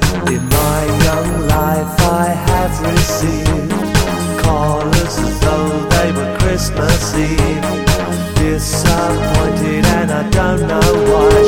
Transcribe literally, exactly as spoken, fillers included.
In my young life I have received callers as though they were Christmas Eve. Disappointed and I don't know why.